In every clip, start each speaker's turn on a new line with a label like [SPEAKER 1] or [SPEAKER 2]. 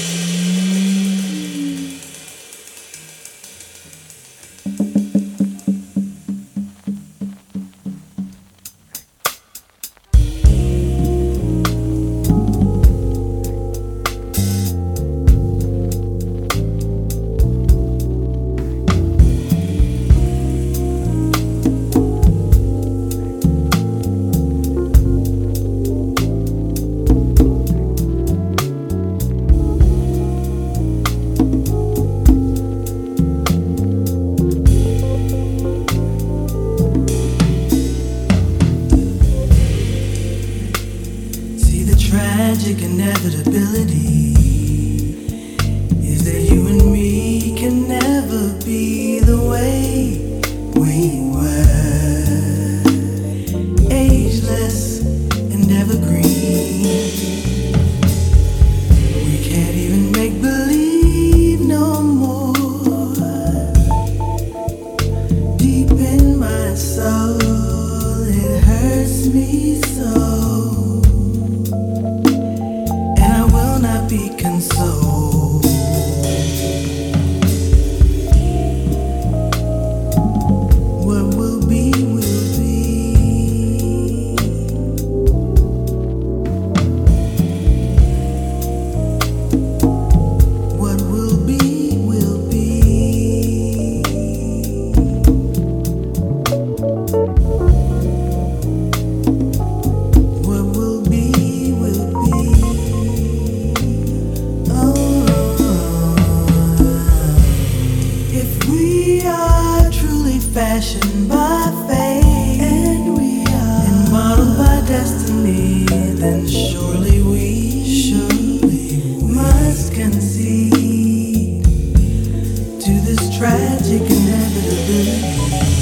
[SPEAKER 1] Tragic inevitability is that you and me can never be the way we were, ageless and evergreen. We can't even make believe no more. Deep in my soul, it hurts me so. Be consoled. What will be, will be. What will be, will be. What will be, will be. Fashioned by fate, and we are, and modeled by destiny, then surely we must concede to this tragic inevitability.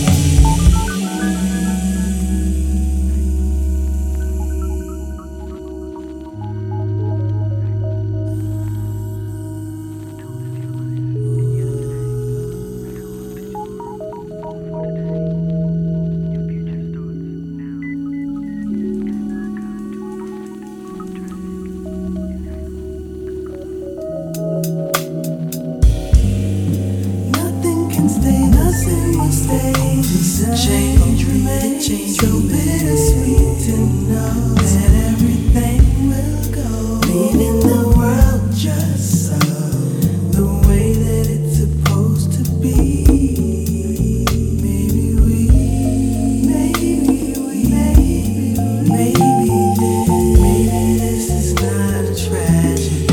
[SPEAKER 1] Nothing will stay the same. Change remains so bittersweet to know that everything will go, leaving the world just so, the way that it's supposed to be. Maybe this is not a tragedy.